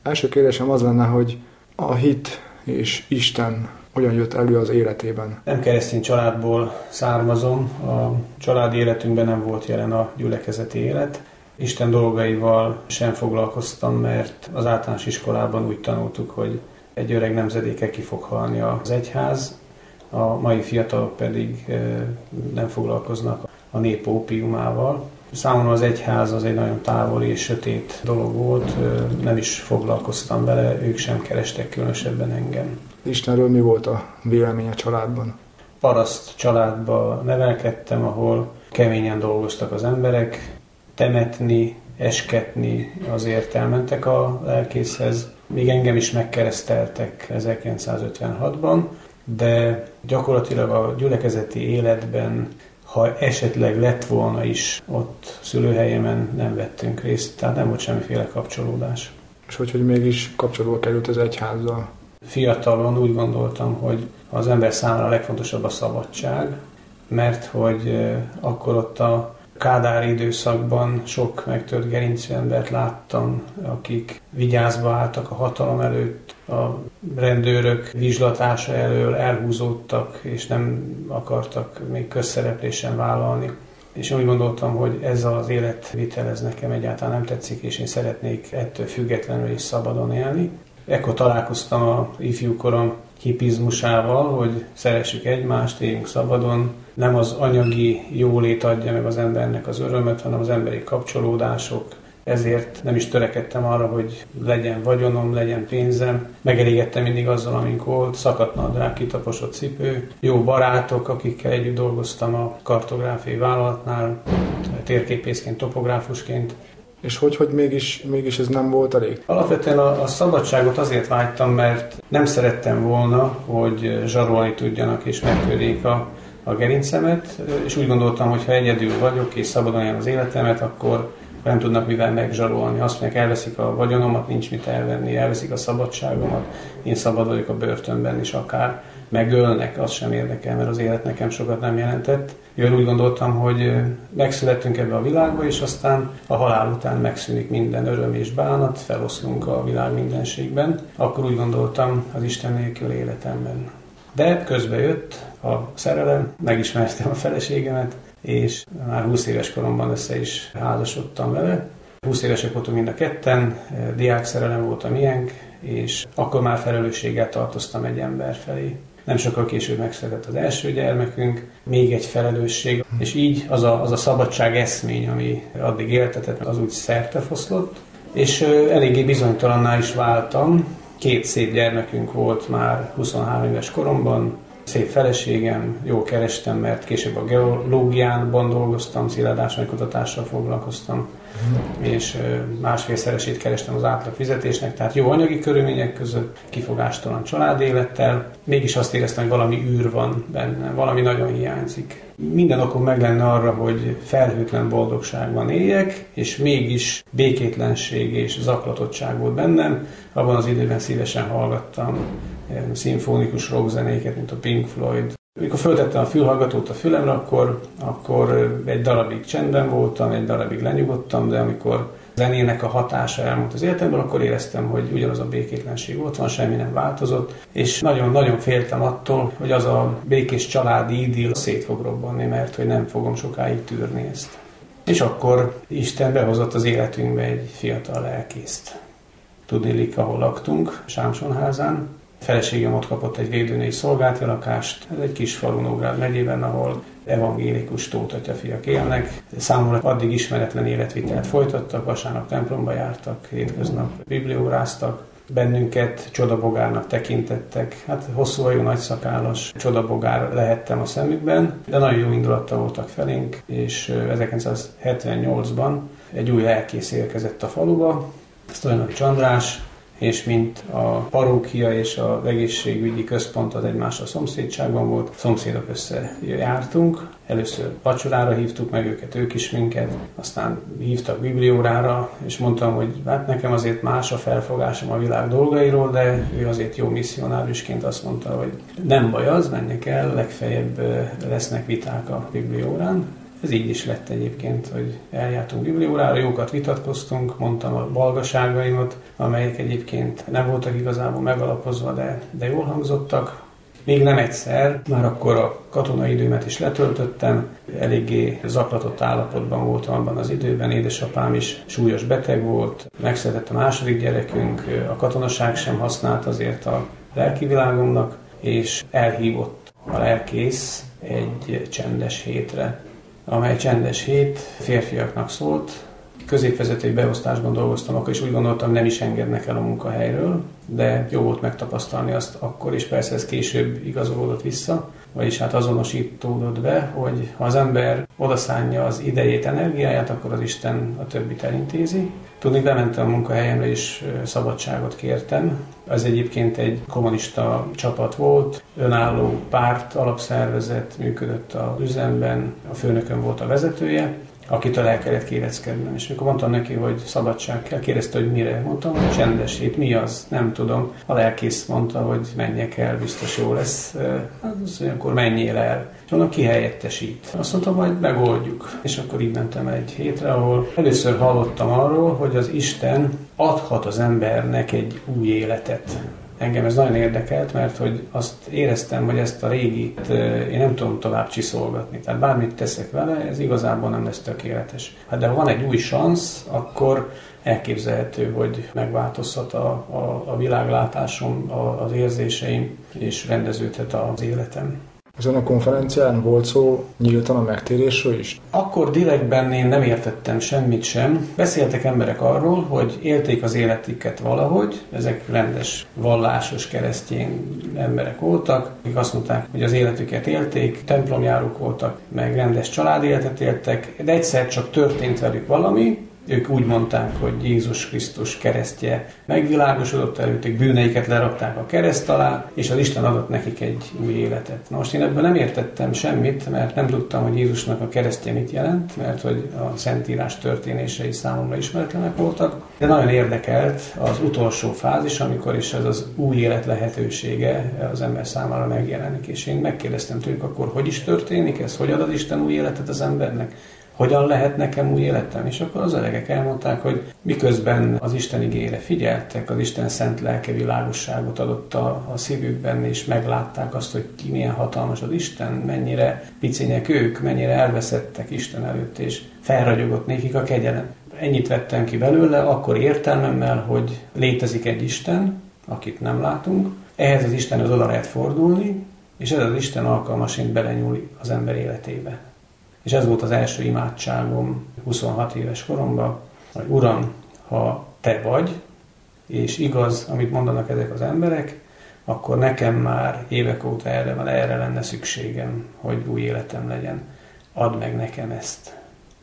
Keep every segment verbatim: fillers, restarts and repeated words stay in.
Első kérdésem az lenne, hogy a hit és Isten hogyan jött elő az életében? Nem keresztény családból származom, a családi életünkben nem volt jelen a gyülekezeti élet. Isten dolgaival sem foglalkoztam, mert az általános iskolában úgy tanultuk, hogy egy öreg nemzedéke ki fog halni az egyház, a mai fiatalok pedig nem foglalkoznak a nép ópiumával. Számomra az egyház az egy nagyon távoli és sötét dolog volt, nem is foglalkoztam vele, ők sem kerestek különösebben engem. Istenről mi volt a vélemény a családban? Paraszt családba nevelkedtem, ahol keményen dolgoztak az emberek, temetni, esketni azért elmentek a lelkészhez. Még engem is megkereszteltek ezerkilencszázötvenhatban, de gyakorlatilag a gyülekezeti életben, ha esetleg lett volna is ott szülőhelyemen, nem vettünk részt, tehát nem volt semmiféle kapcsolódás. És hogy, hogy mégis kapcsolódva került az egyházzal? Fiatalon úgy gondoltam, hogy az ember számára a legfontosabb a szabadság, mert hogy akkor ott a Kádár időszakban sok megtört gerincű embert láttam, akik vigyázba álltak a hatalom előtt, a rendőrök vizslatása elől elhúzódtak, és nem akartak még közszereplésen vállalni. És úgy gondoltam, hogy ez az életvitel ez nekem egyáltalán nem tetszik, és én szeretnék ettől függetlenül és szabadon élni. Ekkor találkoztam a ifjúkorom hipizmusával, hogy szeressük egymást, éljünk szabadon. Nem az anyagi jólét adja meg az embernek az örömöt, hanem az emberi kapcsolódások. Ezért nem is törekedtem arra, hogy legyen vagyonom, legyen pénzem. Megelégettem mindig azzal, amink volt, szakadt nadrág, kitaposott cipő, jó barátok, akikkel együtt dolgoztam a kartográfiai vállalatnál, térképészként, topográfusként. És hogy, hogy mégis, mégis ez nem volt elég? Alapvetően a, a szabadságot azért vágytam, mert nem szerettem volna, hogy zsarolni tudjanak és megtörjék a, a gerincemet, és úgy gondoltam, hogy ha egyedül vagyok és szabadon élem az életemet, akkor nem tudnak mivel megzsarolni. Azt mondják, elveszik a vagyonomat, nincs mit elvenni, elveszik a szabadságomat, én szabad vagyok a börtönben is akár. Megölnek, az sem érdekel, mert az élet nekem sokat nem jelentett. Én úgy gondoltam, hogy megszülettünk ebbe a világba, és aztán a halál után megszűnik minden öröm és bánat, feloszlunk a világ mindenségben. Akkor úgy gondoltam az Isten nélkül életemben. De közbe jött a szerelem, megismertem a feleségemet, és már húsz éves koromban össze is házasodtam vele. húsz évesek voltunk mind a ketten, diák szerelem volt a miénk, és akkor már felelősséggel tartoztam egy ember felé. Nem sokkal később megszületett az első gyermekünk, még egy felelősség, és így az a, az a szabadság eszmény, ami addig éltetett, az úgy szertefoszlott, és eléggé bizonytalanná is váltam. Két szép gyermekünk volt már huszonhárom éves koromban, szép feleségem, jól kerestem, mert később a geológiában dolgoztam, szilárdásmegkutatással foglalkoztam, mm. és másfélszeresét kerestem az átlag fizetésnek, tehát jó anyagi körülmények között, kifogástalan családélettel, mégis azt éreztem, hogy valami űr van benne, valami nagyon hiányzik. Minden okom meg lenne arra, hogy felhőtlen boldogságban éljek, és mégis békétlenség és zaklatottság volt bennem. Abban az időben szívesen hallgattam szimfonikus rockzenéket, mint a Pink Floyd. Amikor föltettem a fülhallgatót a fülemre, akkor, akkor egy darabig csendben voltam, egy darabig lenyugodtam, de amikor zenének a hatása elmúlt az életemben, akkor éreztem, hogy ugyanaz a békétlenség ott van, semmi nem változott, és nagyon-nagyon féltem attól, hogy az a békés családi idill szét fog robbanni, mert hogy nem fogom sokáig tűrni ezt. És akkor Isten behozott az életünkbe egy fiatal lelkészt. Tudniillik, ahol laktunk, Sámsonházán. A feleségem ott kapott egy védőnői szolgálati lakást, ez egy kis falu Nógrád megyében, ahol evangélikus tótatyafiak élnek. Számomra addig ismeretlen életvitelt folytattak, vasárnap templomba jártak, hétköznap biblióráztak, bennünket csodabogárnak tekintettek. Hát hosszú hajú, nagyszakállas csodabogár lehettem a szemükben, de nagyon jó indulattal voltak felénk, és ezerkilencszázhetvennyolcban egy új lelkész érkezett a faluba, Sztojanovics András, és mint a parókia és az egészségügyi központ az egymással szomszédságban volt, szomszédok összejártunk. Először vacsorára hívtuk meg őket, ők is minket, aztán hívtak bibliórára, és mondtam, hogy hát nekem azért más a felfogásom a világ dolgairól, de ő azért jó misszionárusként azt mondta, hogy nem baj az, menjek el, legfeljebb lesznek viták a bibliórán. Ez így is lett egyébként, hogy eljártunk bibliórára, jókat vitatkoztunk, mondtam a balgaságaimat, amelyek egyébként nem voltak igazából megalapozva, de, de jól hangzottak. Még nem egyszer, már akkor a katonai időmet is letöltöttem, eléggé zaklatott állapotban voltam abban az időben, édesapám is súlyos beteg volt, megszületett a második gyerekünk, a katonaság sem használt azért a lelki világomnak, és elhívott a lelkész egy csendes hétre, amely csendes hét férfiaknak szólt. Középvezetői beosztásban dolgoztam, akkor is úgy gondoltam, nem is engednek el a munkahelyről, de jó volt megtapasztalni azt akkor, és persze ez később igazolódott vissza, vagyis hát azonosítódott be, hogy ha az ember odaszánja az idejét, energiáját, akkor az Isten a többit elintézi. Tudni, bementem a munkahelyemre, és szabadságot kértem. Ez egyébként egy kommunista csapat volt, önálló párt, alapszervezet működött az üzemben, a főnököm volt a vezetője, akitől el kellett kéreckednem. És mikor mondtam neki, hogy szabadság kell, kérdezte, hogy mire. Mondtam, hogy csendes hét, mi az? Nem tudom. A lelkész mondta, hogy menjek el, biztos jó lesz. Hát azt mondja, akkor menjél el. És mondom, ki helyettesít? Azt mondtam, majd megoldjuk. És akkor így mentem egy hétre, ahol először hallottam arról, hogy az Isten adhat az embernek egy új életet. Engem ez nagyon érdekelt, mert hogy azt éreztem, hogy ezt a régit én nem tudom tovább csiszolgatni. Tehát bármit teszek vele, ez igazából nem lesz tökéletes. Hát de ha van egy új szansz, akkor elképzelhető, hogy megváltozhat a, a, a világlátásom, a, az érzéseim, és rendeződhet az életem. Ezen a konferencián volt szó nyíltan a megtérésről is? Akkor direktben én nem értettem semmit sem. Beszéltek emberek arról, hogy élték az életüket valahogy, ezek rendes, vallásos, keresztény emberek voltak, akik azt mondták, hogy az életüket élték, templomjárók voltak, meg rendes családéletet éltek, de egyszer csak történt velük valami. Ők úgy mondták, hogy Jézus Krisztus keresztje megvilágosodott előttük, bűneiket lerakták a kereszt alá, és az Isten adott nekik egy új életet. Na most én ebből nem értettem semmit, mert nem tudtam, hogy Jézusnak a keresztje mit jelent, mert hogy a Szentírás történései számomra ismeretlenek voltak. De nagyon érdekelt az utolsó fázis, amikor is ez az új élet lehetősége az ember számára megjelenik. És én megkérdeztem tőlük, akkor hogy is történik ez? Hogy ad az Isten új életet az embernek? Hogyan lehet nekem új életem? És akkor az öregek elmondták, hogy miközben az Isten igére figyeltek, az Isten szent lelke világosságot adott a, a szívükben, és meglátták azt, hogy ki milyen hatalmas az Isten, mennyire picinyek ők, mennyire elveszettek Isten előtt, és felragyogott nékik a kegyelem. Ennyit vettem ki belőle, akkor értelmemmel, hogy létezik egy Isten, akit nem látunk, ehhez az Istenhez oda lehet fordulni, és ez az Isten alkalmasint belenyúl az ember életébe. És ez volt az első imádságom huszonhat éves koromban, hogy Uram, ha Te vagy, és igaz, amit mondanak ezek az emberek, akkor nekem már évek óta erre, erre lenne szükségem, hogy új életem legyen. Add meg nekem ezt.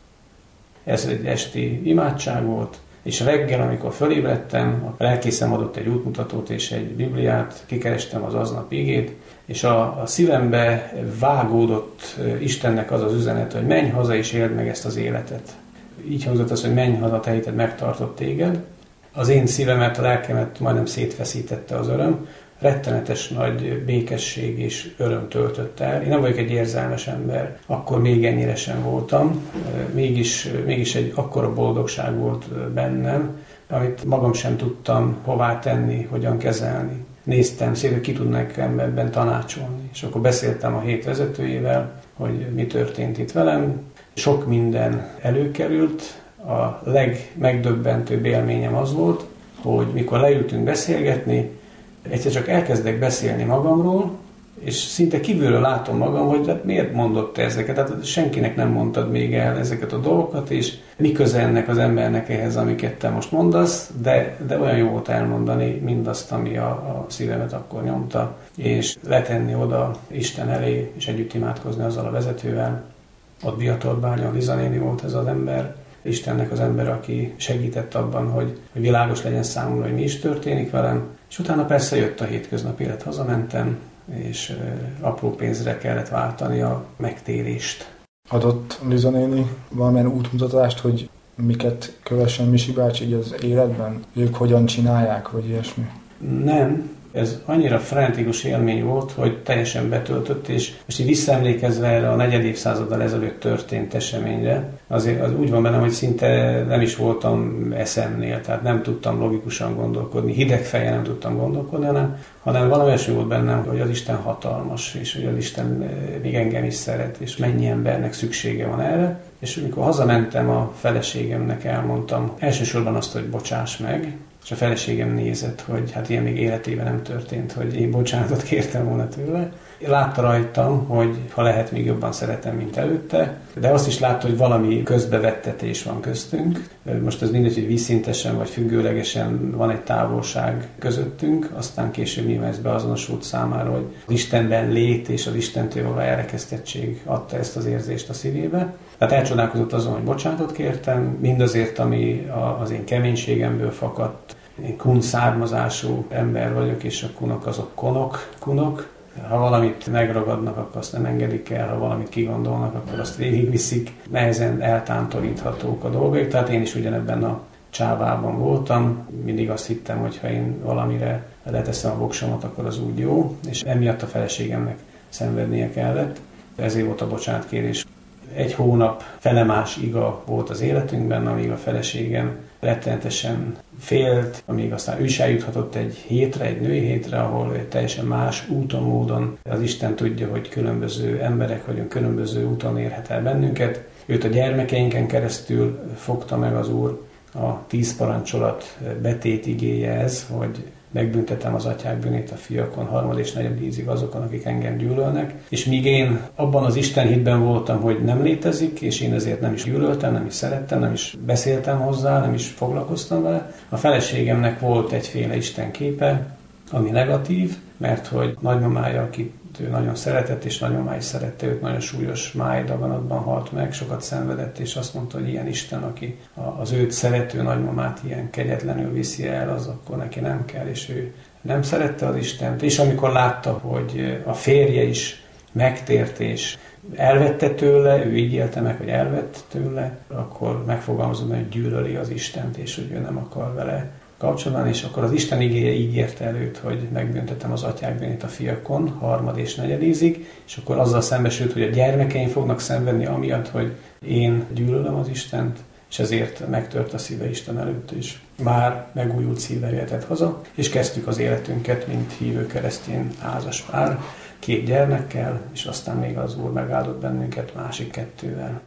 Ez egy esti imádság volt, és reggel, amikor fölébredtem, a lelkészem adott egy útmutatót és egy Bibliát, kikerestem az aznap igét, és a, a szívembe vágódott Istennek az az üzenet, hogy menj haza és éld meg ezt az életet. Így hangzott az, hogy menj haza, te hited megtartott téged. Az én szívemet, a lelkemet majdnem szétfeszítette az öröm, rettenetes nagy békesség és öröm töltött el. Én nem vagyok egy érzelmes ember, akkor még ennyire sem voltam, mégis, mégis egy akkora boldogság volt bennem, amit magam sem tudtam hová tenni, hogyan kezelni. Néztem szét, hogy ki tudnak ebben tanácsolni. És akkor beszéltem a hét vezetőjével, hogy mi történt itt velem. Sok minden előkerült. A legmegdöbbentőbb élményem az volt, hogy mikor leültünk beszélgetni, egyszer csak elkezdek beszélni magamról, és szinte kívülről látom magam, hogy hát miért mondott te ezeket, tehát senkinek nem mondtad még el ezeket a dolgokat, és mi köze ennek az embernek ehhez, amiket te most mondasz, de, de olyan jó volt elmondani mindazt, ami a, a szívemet akkor nyomta, és letenni oda Isten elé, és együtt imádkozni azzal a vezetővel. Ott Biatorbánya, Liza néni volt ez az ember, Istennek az ember, aki segített abban, hogy világos legyen számomra, hogy mi is történik velem, és utána persze jött a hétköznapi élet, hazamentem, és apró pénzre kellett váltani a megtérést. Adott Liza néni valamilyen útmutatást, hogy miket kövessen Misi bácsi így az életben? Ők hogyan csinálják, vagy ilyesmi? Nem. Ez annyira frenetikus élmény volt, hogy teljesen betöltött, és most így visszaemlékezve erre a negyed évszázaddal ezelőtt történt eseményre, azért az úgy van bennem, hogy szinte nem is voltam eszemnél, tehát nem tudtam logikusan gondolkodni, hideg fejjel nem tudtam gondolkodni, hanem, hanem valami olyasmi volt bennem, hogy az Isten hatalmas, és hogy az Isten még engem is szeret, és mennyi embernek szüksége van erre. És amikor hazamentem, a feleségemnek elmondtam elsősorban azt, hogy bocsáss meg, és a feleségem nézett, hogy hát ilyen még életében nem történt, hogy én bocsánatot kértem volna tőle. Látta rajtam, hogy ha lehet, még jobban szeretem, mint előtte, de azt is látta, hogy valami közbevettetés van köztünk. Most ez mindegy, hogy vízszintesen vagy függőlegesen van egy távolság közöttünk, aztán később nyilván ez beazonosult számára, hogy az Istenben lét és az Istentől való elrekesztettség adta ezt az érzést a szívébe. Tehát elcsodálkozott azon, hogy bocsánatot kértem, mindazért, ami az én keménységemből fakadt. Én kun származású ember vagyok, és a kunok azok konok, kunok. Ha valamit megragadnak, akkor azt nem engedik el, ha valamit kigondolnak, akkor azt végigviszik. Nehezen eltántoríthatók a dolgok, tehát én is ugyanebben a csávában voltam. Mindig azt hittem, hogy ha én valamire leteszem a voksomat, akkor az úgy jó, és emiatt a feleségemnek szenvednie kellett. Ezért volt a bocsánatkérés. Egy hónap felemás iga volt az életünkben, amíg a feleségem rettenetesen félt, amíg aztán ő is eljuthatott egy hétre, egy női hétre, ahol egy teljesen más úton, módon az Isten tudja, hogy különböző emberek vagyunk, különböző úton érhet el bennünket. Őt a gyermekeinken keresztül fogta meg az Úr, a tíz parancsolat betét igéje ez, hogy megbüntetem az atyák bűnét a fiakon, harmad és negyed ízig azokon, akik engem gyűlölnek. És míg én abban az Isten hitben voltam, hogy nem létezik, és én ezért nem is gyűlöltem, nem is szerettem, nem is beszéltem hozzá, nem is foglalkoztam vele, a feleségemnek volt egyféle Isten képe, ami negatív, mert hogy nagymamája, akit ő nagyon szeretett, és nagymamája is szerette őt, nagyon súlyos májdaganatban halt meg, sokat szenvedett, és azt mondta, hogy ilyen Isten, aki az őt szerető nagymamát ilyen kegyetlenül viszi el, az akkor neki nem kell, és ő nem szerette az Istent. És amikor látta, hogy a férje is megtért, és elvette tőle, ő így élte meg, hogy elvett tőle, akkor megfogalmazom, hogy gyűlöli az Istent, és hogy ő nem akar vele kapcsolatban, és akkor az Isten igéje így érte előtt, hogy megbüntetem az atyák bűnét a fiakon, harmad és negyed ízig, és akkor azzal szembesült, hogy a gyermekeim fognak szenvedni amiatt, hogy én gyűlölöm az Istent, és ezért megtört a szíve Isten előtt is. Már megújult szívvel jöhetett haza, és kezdtük az életünket, mint hívő keresztény házaspár, két gyermekkel, és aztán még az Úr megáldott bennünket másik kettővel.